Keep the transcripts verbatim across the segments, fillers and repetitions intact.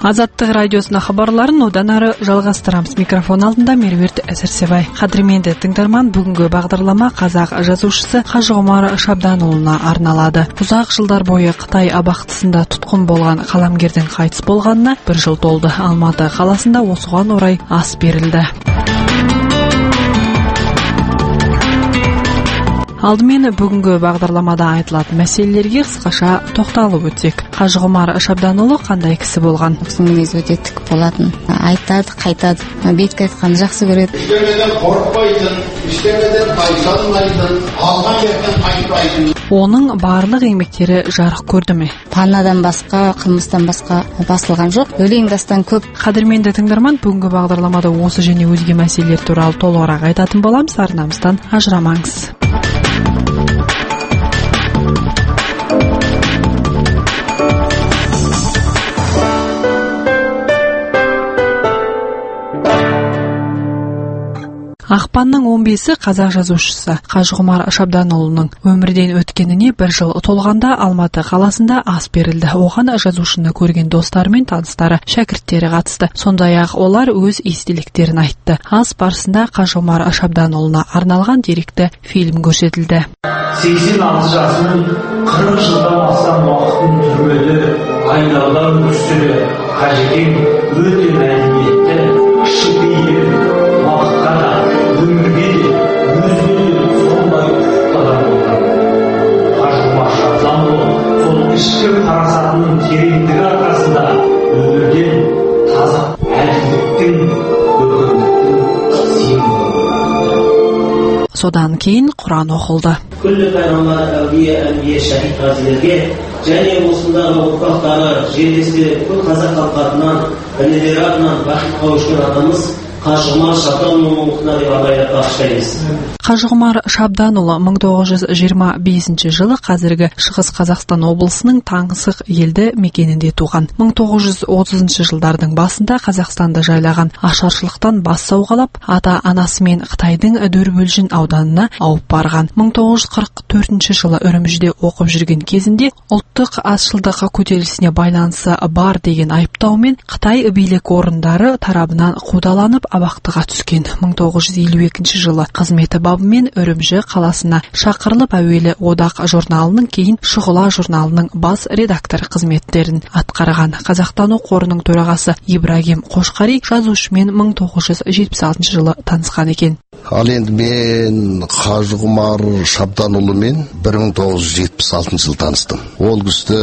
Азаттық радиосына хабарларын одан ары жалғастырамыз. Микрофон алдында Меруерт Сәрсебай. Қадірменді тыңдарман, бүгінгі бағдарлама қазақ жазушысы Қажығұмар Шабданұлына арналады. Ұзақ жылдар бойы Қытай абақтысында тұтқын болған қаламгердің қайтыс болғанына бір жыл толды. Алматы қаласында осыған орай ас берілді. Алдымен бүгінгі бағдарламада айтылатын мәселелерге қысқаша тоқталып өтсек. Қажығұмар Шабданұлы қандай кісі болған? Мінезі өте тік болатын. Айтады, қайтады. Бетке айтқанды жақсы көреді. Ештеңеден қорықпайтын, ештеңеден тайсалмайтын, алған жерден қайтпайтын. Оның барлық еңбектері жарық көрді ме? Паннадан басқа, қылмыстан басқа басылған жоқ. Өлең дастан көп. Қадірменді тыңдарман, бүгінгі бағдарламада осы және өзге мәселелер туралы толығырақ айтатын боламыз. Арнамыздан ажырамаңыз. Ақпанның он бесі қазақ жазушысы Қажығұмар Шабданұлының өмірден өткеніне бір жыл толғанда Алматы қаласында ас берілді. Оған жазушыны көрген достары мен таныстары, шәкірттері қатысты. Сондай-ақ олар өз естеліктерін айтты. Ас барысында Қажығұмар Шабданұлына арналған деректі фильм көрсетілді. сексен алты жасының қырық жылдан астам уақытын түрмеде айдаудан өстірі Қажекең өте мәдениетті, кішіпейіл, уақытқа да өмірге де өзіне де сондай құқтадан болған. Қажығұмар Шабданұлы сол ішкі парасатының тереңдігі арқасында өмірден таза әділдіктің, көркемдіктің символы. Содан кейін Құран оқылды. Күллі пайғамбар, әулие, әмбие, шәһид ғазилерге және осындағы ұрпақтары, жерлестері, бүкіл қазақ халқы атынан, інілері атынан бақытқа өшкен атамыз Қажығұмар Шабданұлының рухына деп абайлап бағыштаймыз. Қажығұмар Шабданұлы мың тоғыз жүз жиырма бесінші жылы қазіргі Шығыс Қазақстан облысының Таңсық елді мекенінде туған. мың тоғыз жүз отызыншы жылдардың басында Қазақстанды жайлаған ашаршылықтан бас сауғалап, ата-анасымен Қытайдың Дөрбөлжін ауданына ауып барған. мың тоғыз жүз қырық төртінші жылы Үрімжіде оқып жүрген кезінде ұлттық азшылдық көтерілісіне байланысы бар деген айыптаумен Қытай билік орындары тарабынан қудаланып абақтыға түскен. мың тоғыз жүз елу екінші жылы қызметі бабымен Үрімжі қаласына шақырылып, әуелі Одақ журналының, кейін Шұғыла журналының бас редактор қызметтерін атқарған. Қазақтану қорының төрағасы Ибрагим Қошқари жазушымен мың тоғыз жүз жетпіс алтыншы жылы танысқан екен. Ал енді мен Қажығұмар Шабданұлымен бір мың тоғыз жүз жетпіс алтыншы жылы таныстым. Ол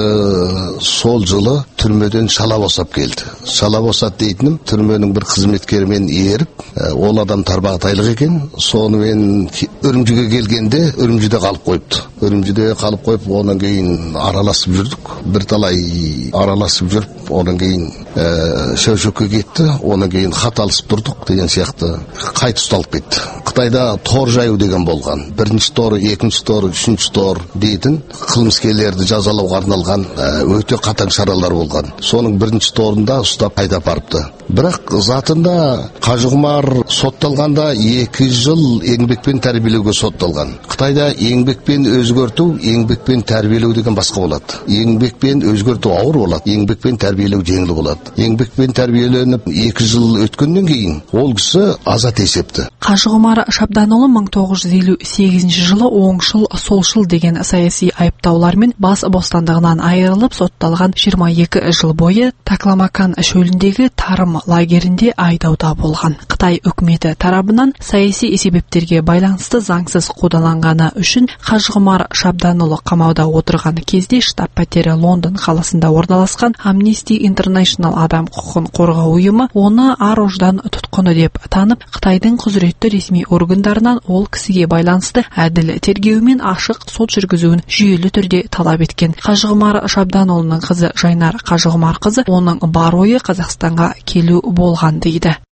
кісі сол жылы түрмеден шала босап келді. Шала босат дейтінім, түрменің бір қызметкерімен еріп, ол адам тарбағатайлық екен. Сонымен Үрімжіге келгенде Үрімжіде қалып қойыпты. Үрімжіде қалып қойып, онан кейін араласып жүрдік. Бірталай араласып жүріп, онан кейін Шәушөкке кетті, онан кейін хат алысып тұрдық деген сияқты. Қайт ұсталып кетті. Қытайда тор жаю деген болған. Бірінші тор, екінші тор, үшінші тор дейтін қылмыскерлерді жазалауға арналған өте қатаң шаралар болған. Соның бірінші торында ұстап қайта апарыпты. Бірақ затында Қажығұмар сотталғанда екі жыл еңбекпен тәрбиелеуге сотталған. Қытайда еңбекпен өзгерту, еңбекпен тәрбиелеу деген басқа болады. Еңбекпен өзгерту ауыр болады, еңбекпен тәрбиелеу жеңіл болады. Еңбекпен тәрбиеленіп екі жыл өткеннен кейін ол кісі азат есепті. Қажығұмар Шабданұлы мың тоғыз жүз елу сегізінші жылы оңшыл, солшыл деген саяси айыптаулармен бас бостандығынан айырылып, сотталған жиырма екі жыл бойы Такламакан шөліндегі тарым лагерінде айдауда болған. Қытай үкіметі тарабынан саяси себептерге байланысты заңсыз қудаланғаны үшін Қажығұмар Шабданұлы қамауда отырған кезде штаб-пәтері Лондон қаласында орналасқан Amnesty International адам құқығын қорғау ұйымы оны ар-ождан тұтқыны деп танып, Қытайдың құзыретті ресми органдарынан ол кісіге байланысты әділ тергеу мен ашық сот жүргізуін жүйелі түрде талап еткен. Қажығұмар Шабданұлының қызы Жайнар Қажығұмар қызы оның бар ойы Қазақстанға келу болған дейді.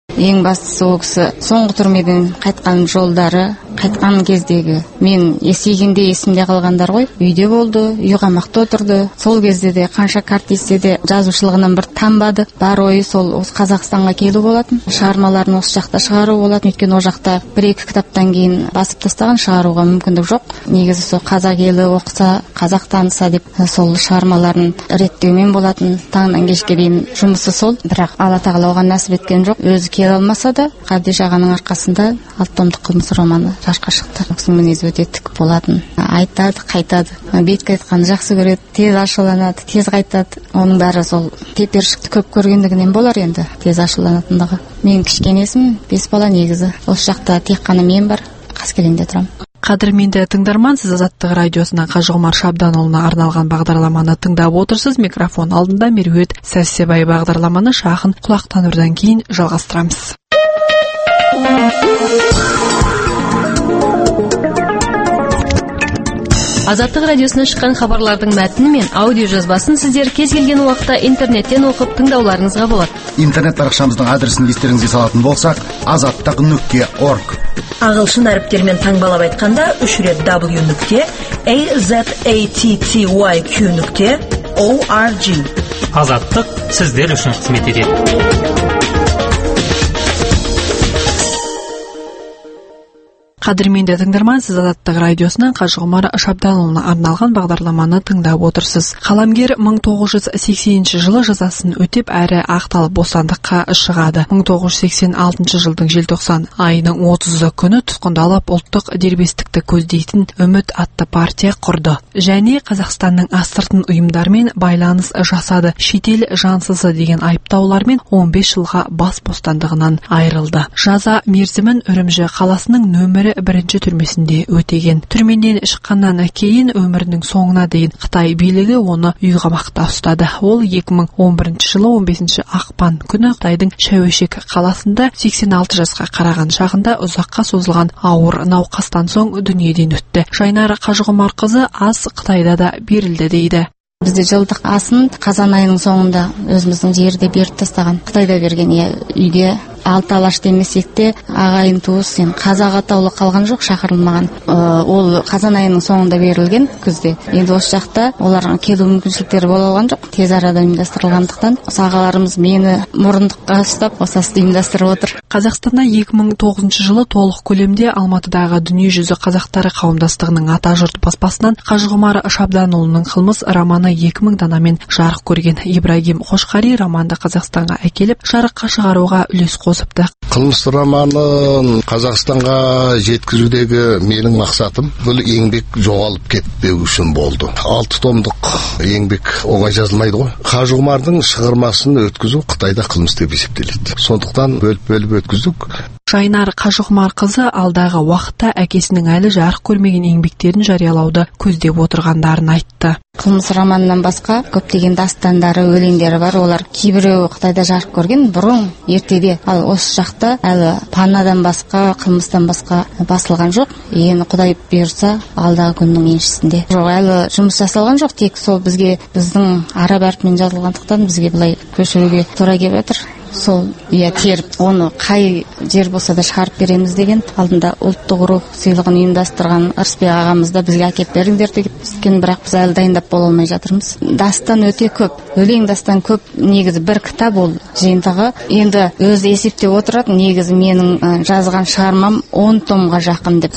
Ең бастысы ол кісі соңғы түрмеден қайтқан жолдары, қайтқан кездегі мен есейгенде есімде қалғандар ғой. Үйде болды, үй қамақта отырды. Сол кезде де қанша карт естсе де жазушылығынан бір танбады. Бар ойы сол Қазақстанға келу болатын. Шығармаларын осы жақта шығару болатын. Өйткені ол жақта бір-екі кітаптан кейін басып тастаған, шығаруға мүмкіндік жоқ. Негізі сол қазақ елі оқыса, қазақ таныса деп сол шығармаларын реттеумен болатын. Таңнан кешке дейін жұмысы сол. Бірақ Алла тағала оған нәсіп еткен жоқ. Өзі келе алмаса да, Қабдеш ағаның арқасында алты томдық қылмыс романы жарыққа шықты. Ол кісінің мінезі өте тік болатын. Айтады, қайтады. Бетке айтқанды жақсы көреді, тез ашуланады, тез қайтады. Оның бәрі сол тепершікті көп көргендігінен болар енді, тез ашуланатындығы. Мен кішкенесім, бес бала негізі. Осы жақта тек қана мен бар, Қаскелеңде тұрамын. Қадірменді тыңдарман, сіз Азаттық радиосынан Қажығұмар Шабданұлына арналған бағдарламаны тыңдап отырсыз. Микрофон алдында Меруерт Сәрсебай. Бағдарламаны шағын құлақтанырдан кейін жалғастырамыз. Азаттық радиосынан шыққан хабарлардың мәтіні мен аудио жазбасын сіздер кез келген уақытта интернеттен оқып тыңдауларыңызға болады. Интернет парақшамыздың адресін естеріңізге салатын болсақ, азаттық нүкте орг. Ағылшын әріптермен таңбалап айтқанда үш рет w нүкте azatty нүкте org. Азаттық сіздер үшін қызмет етеді. Қадірменді тыңдарман, сіз Азаттық радиосынан Қажығұмар Шабданұлына арналған бағдарламаны тыңдап отырсыз. Қаламгер мың тоғыз жүз сексенінші жылы жазасын өтеп әрі ақталып бостандыққа шығады. мың тоғыз жүз сексен алтыншы жылдың желтоқсан айының отызы күні тұтқындалып ұлттық дербестікті көздейтін Үміт атты партия құрды. Және Қазақстанның астыртын ұйымдармен байланыс жасады. Шетел жансызы деген айыптаулармен он бес жылға бас бостандығынан айырылды. Жаза мерзімін Үрімжі қаласының нөмірі бірінші түрмесінде өтеген. Түрменен шыққаннан кейін өмірінің соңына дейін Қытай билігі оны үй қамақта ұстады. Ол екі мың он бірінші жылы он бесінші ақпан күні Қытайдың Шәуешек қаласында сексен алты жасқа қараған шағында ұзаққа созылған ауыр науқастан соң дүниеден өтті. Жайнар Қажығұмарқызы ас Қытайда да берілді дейді. Бізде жылдық асын қазан айының соңында өзіміздің жерде беріп тастаған. Қытайда берген, үйде алты алаш демесек те ағайын туыс, қазақ атаулы қалған жоқ, шақырылмаған. Ол қазан айының соңында берілген күзде. Енді осы жақта оларға келу мүмкіншіліктері бола алған жоқ. Тез арада ұйымдастырылғандықтан ағаларымыз мені мұрындыққа ұстап осы асты ұйымдастырып отыр. Қазақстанда екі мың тоғызыншы жылы толық көлемде Алматыдағы Дүниежүзі қазақтары қауымдастығының Атажұрт баспасынан Қажығұмар Шабданұлының қылмыс романы екі мың данамен жарық көрген. Ибрагим Қошқари романды Қазақстанға әкеліп жарыққа шығаруға үлес қосыпты. Қылмыс романын Қазақстанға жеткізудегі менің мақсатым бұл еңбек жоғалып кетпеу үшін болды. Алты томдық еңбек оңай жазылмайды ғой. Қажығұмардың шығармасын өткізу Қытайда қылмыс деп есептеледі. Сондықтан бөліп-бөліп өткіздік. Жайнар Қажығұмарқызы алдағы уақытта әкесінің әлі жарық көрмеген еңбектерін жариялауды көздеп отырғандарын айтты. Қылмыс романынан басқа көптеген дастандары, өлеңдері бар. Олар кейбіреуі Қытайда жарық көрген бұрын, ертеде. Ал осы жақта әлі паннадан басқа, қылмыстан басқа басылған жоқ. Енді Құдай бұйырса, алдағы күннің еншісінде. Жоқ, әлі жұмыс жасалған жоқ, тек сол бізге біздің араб әрпімен жазылғандықтан бізге былай көшіруге тура келіп жатыр. Сол иә теріп оны қай жер болса да шығарып береміз деген алдында ұлттық рух сыйлығын ұйымдастырған Ырысбек ағамыз да бізге әкеп беріңдер деген, бірақ біз әлі дайындап бола алмай жатырмыз. Дастан өте көп, өлең дастан көп. Негізі бір кітап ол жиынтығы. Енді өзі есептеп отырады, негізі менің жазған шығармам он томға жақын деп.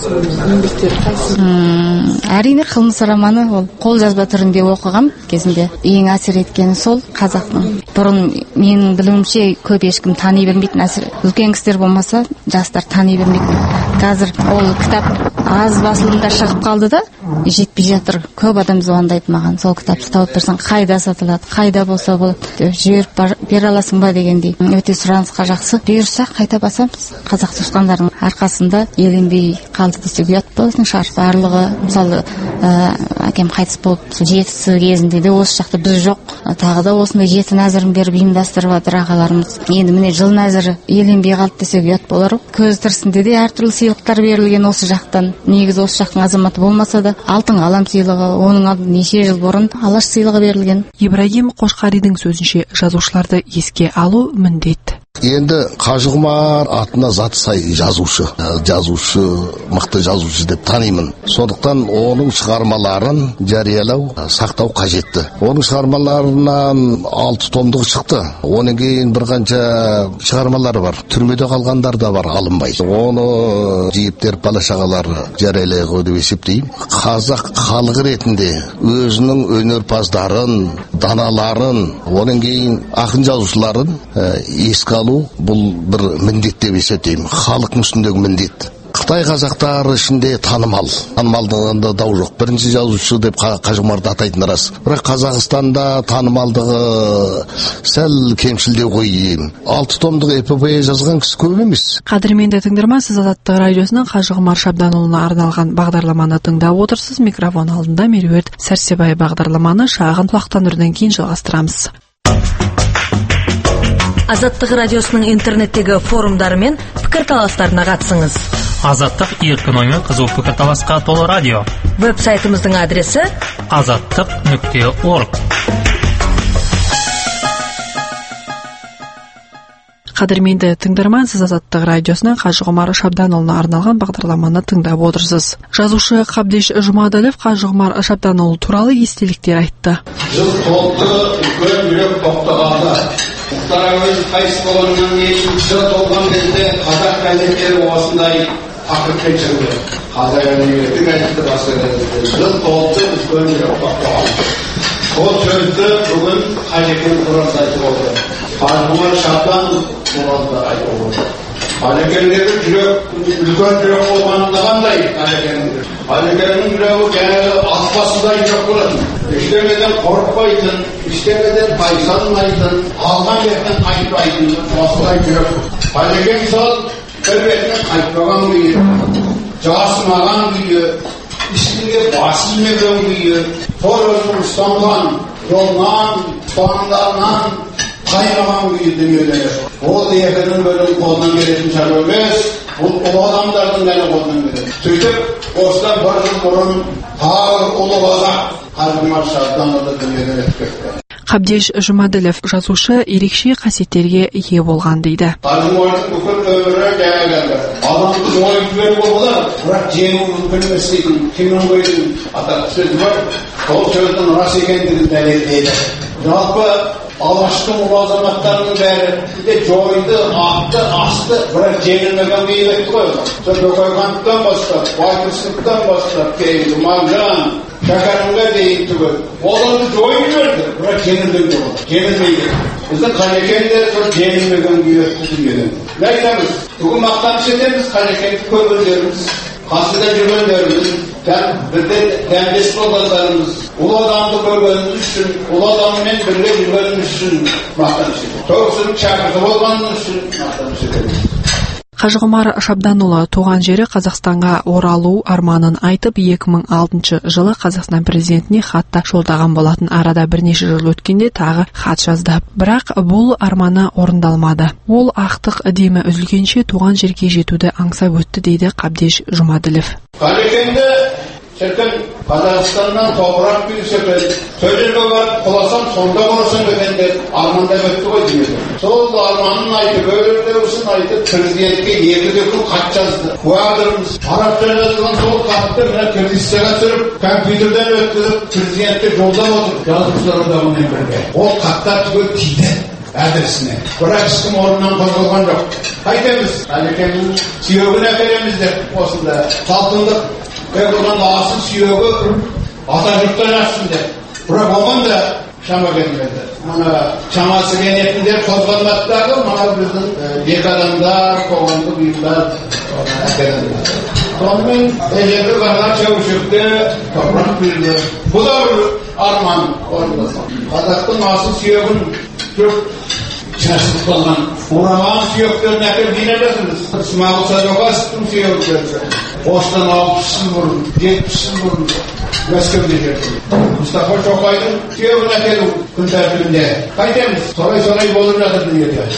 Әрине қылмыс романы ол қолжазба түрінде оқығам кезінде. Ең әсер еткені сол қазақтың. Бұрын менің білуімше көп ешкім тани бермейтін, әсір үлкен кісілер болмаса жастар тани бермейтін. Қазір ол кітап аз басылымда шығып қалды да жетпей жатыр. Көп адам звондайды маған, сол кітапты тауып берсең қайда сатылады, қайда болса болады, жіберіп бере аласың ба дегендей. Өте сұранысқа жақсы. Бұйырса қайта басамыз. Қазақ туысқандардың арқасында еленбей қалды десек ұят болатын шығар. Барлығы мысалы әкем қайтыс болып жетісі кезінде де осы жақта біз жоқ. Тағы да осындай жеті нәзірін беріп ұйымдастырып жатыр ағаларымыз. Енді міне жыл нәзірі еленбей қалды десек ұят болар. Көз тірісінде де әртүрлі сыйлықтар берілген осы жақтан. Негізі осы жақтың азаматы болмаса да алтын қалам сыйлығы, оның алдында неше жыл бұрын алаш сыйлығы берілген. Ибрагим Қошқаридің сөзінше жазушыларды еске алу міндет. Енді Қажығұмар атына заты сай жазушы, жазушы, мықты жазушы деп танимын. Сондықтан оның шығармаларын жариялау, сақтау қажетті. Оның шығармаларынан алты томдығы шықты. Оның кейін бір қанша шығармалары бар. Түрмеде қалғандар да бар, алынбай. Оны жиіптер бала-шағалары жариялай қойды деп есептеймін. Қазақ халық ретінде өзінің өнерпаздарын, даналарын, оның кейін ақын жазушыларын еске алу бұл бір міндет деп есептеймін. Халық үстіндегі міндет. Қытай қазақтары ішінде танымал. Танымалдығында дау жоқ. Бірінші жазушы деп Қажығұмарды атайтын рас. Бірақ Қазақстанда танымалдығы сәл кемшілдеу ғой деймін. Алты томдық эпопея жазған кісі көп емес. Қадірменді тыңдарман, сіз Азаттық радиосының Қажығұмар Шабданұлына арналған бағдарламаны тыңдап отырсыз. Микрофон алдында Меруерт Сәрсебай. Бағдарламаны шағын құлақтан үрден кейін жалғастырамыз. Азаттық радиосының интернеттегі форумдары мен пікірталастарына қатысыңыз. Азаттық еркін оймен қызу пікірталасқа толы радио. Веб-сайтымыздың адресі азаттық нүкте орг. Қадірменді тыңдарман, сіз Азаттық радиосынан Қажығұмар Шабданұлына арналған бағдарламаны тыңдап отырсыз. Жазушы Қабдеш Жұмаділов Қажығұмар Шабданұлы туралы естеліктер айтты. Жыл толды, үлкен жүрек тоқтағанда, Мұхтар Әуезов қайтыс болғаннан кейін жыл толған кезде қазақ газеттері осындай тақырыппен шығды. Қазақ әдебиеті газеті басылды. Жыл толды, үлкен жүрек тоқтағанда. Сол сөзді бүгін Қажекең туралы айтып отыр. Қажығұмар Шабданұлы туралы айтып отыр. Қажекеңдегі жүрек, үлкен жүрек болғанында қандай Қажекеңдегі? Қажекеңнің жүрегі жаңағы аспасындай жүрек болатын. Ештеңеден қорықпайтын, ештеңеден тайсалмайтын, алған жерден қайтпайтын, осылай жүрек. Қажекең сол бір бетінен қайтпаған күйі, жасымаған күйі, ешкімге басы имеген күйі, сол өзінің ұстанған жолынан, ұстанымдарынан қаймаған күйі дүниелері. Ол екінің бөлім қолынан келетін шаруа емес, бұл ұлы адамдардың ғана қолынан келеді. Сөйтіп, осыдан бір жыл бұрын тағы ұлы қазақ Қажығұмар Шабданұлы дүниеден өтіп кетті. Қабдеш Жұмаділов жазушы ерекше қасиеттерге ие болған дейді. Қажығұмардың бүкіл өмірі жаңағы адамды жойып жіберуге болады, бірақ жеңу мүмкін емес дейтін Хемингуейдің атақты сөзі бар. Сол сөздің рас екендігін дәлелдейді. Жалпы алғашқы ұлы азаматтарының бәрі жойды, атты, асты, бірақ жеңілмеген күйі өтті ғой. Сол Бөкейхановтан бастап, Байтұрсыновтан бастап, кейін Мағжан, Шәкәрімге дейін түгел. Оларды жойып жіберді, бірақ жеңілген жоқ. Жеңілмейді. Біздің Қажекең де сол жеңілмеген күйі өтті дүниеден. Не айтамыз? Бүгін мақтаныш етеміз Қажекеңді көргендеріміз, қасында жүргендеріміз, бірден дәмдес болғандарымыз, ұлы адамды көргеніміз үшін, ұлы адаммен бірге жүргеніміз үшін мақтаныш етеміз. Тоғысының шәкірті болғанымыз үшін мақтаныш етеміз. Қажығұмар Шабданұлы туған жері Қазақстанға оралу арманын айтып, екі мың алтыншы жылы Қазақстан президентіне хатта жолдаған болатын. Арада бірнеше жыл өткенде тағы хат жазды. Бірақ бұл арманы орындалмады. Ол ақтық демі үзілгенше туған жерге жетуді аңсап өтті дейді Қабдеш Жұмаділов. Қажекеңді шіркін Қазақстаннан топырақ бүйісіп, сол жерге барып құласам, сонда құрасам екен деп армандап өтті ғой деймін. Сол арманын айтып, өрлеусін айтып, президентке екі күн хат жазды. Куәлігіміз арабша жазылған сол хатты мына киргизцаға түсіріп, компьютерден өткізіп, президентке жолдап отыр. Жазушылар одағымен бірге. Ол хаттар түгел тиді әдірісіне. Бірақ ешкім орнынан қозғалған жоқ. Қайтеміз, Қажекеңнің сүйегін әпереміз деп осында салтындық. Бұдан асыл сүйегі ата жұрттан ашсын деп. Бірақ оған да шама келмеді. Мана шамасы келетіндер қозғалмақтағы мына біздің екі адамдар, қоғамдық ұйымдар әкелінді. Сонымен ежелгі ғана Чаушевке топырақ берді. Бұл да бір арман орындасам. Қазақтың асыл сүйегін жұрт шашылып қалған. Ораған сүйектерін әкел бейнелесіңіз. Смағұл Садуақасовтың сүйегі берді. Осыдан алпыс жыл бұрын, жетпіс жыл бұрын Мәскеуде жүрді. Мұстафа Шоқайдың сүйегін әкелу күн тәртібінде. Қайтеміз, солай-солай болып жатыр дүниеде.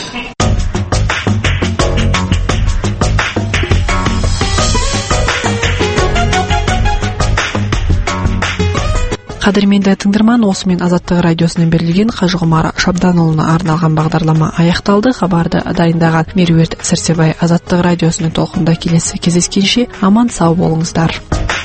Қадірменді тыңдарман, осымен Азаттық радиосынан берілген Қажығұмар Шабданұлына арналған бағдарлама аяқталды. Хабарды дайындаған Меруерт Сәрсебай. Азаттық радиосының толқында келесі кездескенше аман сау болыңыздар.